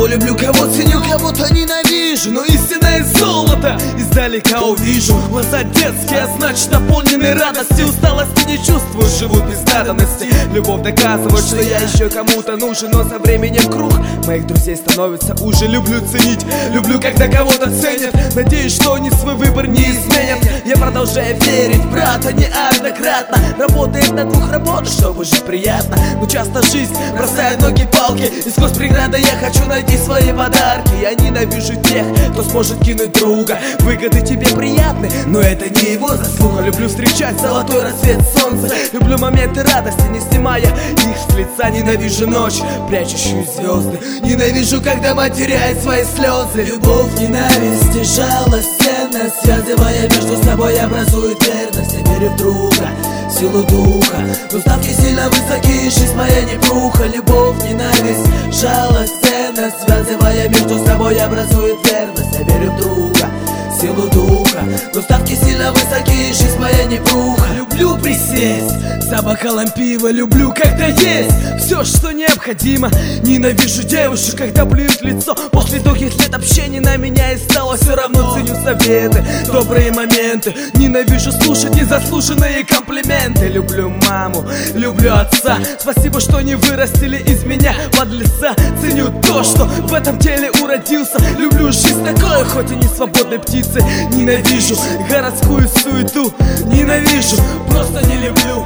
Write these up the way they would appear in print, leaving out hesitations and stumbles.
люблю, кого ценю, кого-то ненавижу, но истинное золото издалека увижу. Глаза детские, а значит наполнены радости. Усталости не чувствую, живут без надобности. Любовь доказывает, что я еще кому-то нужен, но со временем круг моих друзей становится уже. Люблю ценить, люблю, когда кого-то ценят. Надеюсь, что они свой выбор не изменят. Я продолжаю верить в брата неоднократно. Работает на двух работах, чтобы жить приятно. Но часто жизнь бросает ноги палки, и сквозь преграды я хочу найти свои подарки. Я ненавижу тех, кто сможет кинуть друга. Выгоды тебе приятны, но это не его заслуга. Люблю встречать золотой рассвет солнца. Люблю моменты радости, не снимая их с лица. Ненавижу ночь, прячущую звезды. Ненавижу, когда мать теряет свои слезы. Любовь, ненависть и жалость, ценность, связывая между собой, образует верность. Я верю в друга, силу духа, но ставки сильно высокие, жизнь моя непруха. Любовь, ненависть, жалость, ценность, связывая между собой, образует верность. Я верю в друга, силу духа, но ставки сильно высокие, жизнь моя непруха. Люблю присесть за бокалом пива, люблю, когда есть все, что необходимо. Ненавижу девушек, когда плюют в лицо. После долгих лет общения на меня и стало все равно. Ценю советы, добрые моменты. Ненавижу слушать незаслуженные комплименты. Люблю маму, люблю отца. Спасибо, что не вырастили из меня подлеца. Ценю то, что в этом теле уродился. Люблю жизнь такой, хоть и не свободной птицы. Ненавижу городскую суету. Ненавижу, просто не люблю.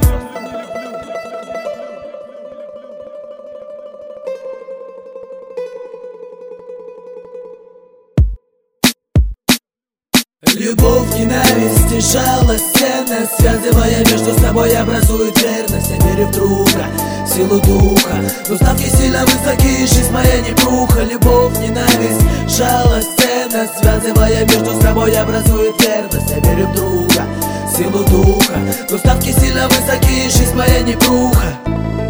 Любовь, ненависть и жалость, ценность, связывая между собой, образует верность. Я верю в друга, силу духа, но ставки сильно высокие, жизнь моя непруха. Любовь, ненависть, жалость, ценность, связывая между собой, образует верность. Я верю в друга, силу духа, но ставки сильно высокие, жизнь моя непруха.